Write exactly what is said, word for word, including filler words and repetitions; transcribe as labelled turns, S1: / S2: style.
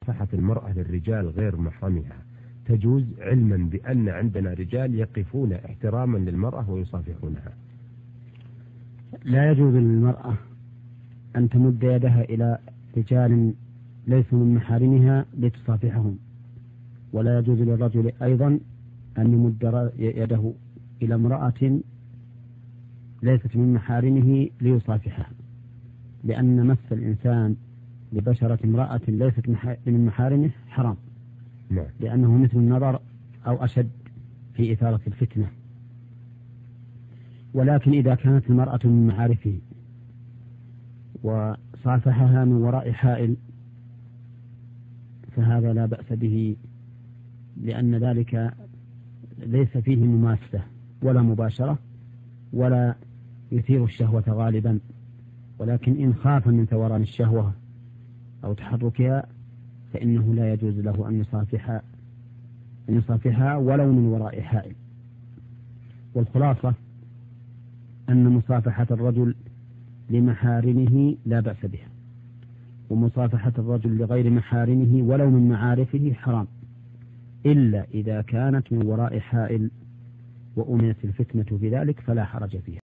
S1: مصافحة المرأة للرجال غير محرمها تجوز، علما بأن عندنا رجال يقفون احتراما للمرأة ويصافحونها؟
S2: لا يجوز للمرأة أن تمد يدها إلى رجال ليسوا من محارمها لتصافحهم، ولا يجوز للرجل أيضا أن يمد يده إلى امرأة ليست من محارمه ليصافحها، لأن مس الإنسان لبشرة امرأة ليست من محارمه حرام، لأنه مثل النظر أو أشد في إثارة الفتنة. ولكن إذا كانت المرأة من معارفه وصافحها من وراء حائل فهذا لا بأس به، لأن ذلك ليس فيه مماسة ولا مباشرة ولا يثير الشهوة غالبا، ولكن إن خاف من ثوران الشهوة أو تحركها فإنه لا يجوز له أن يصافح أن يصافحها ولو من وراء حائل. والخلاصة أن مصافحة الرجل لمحارمه لا بأس بها، ومصافحة الرجل لغير محارمه ولو من معارفه حرام، إلا إذا كانت من وراء حائل وأمنت الفتنة في ذلك فلا حرج فيها.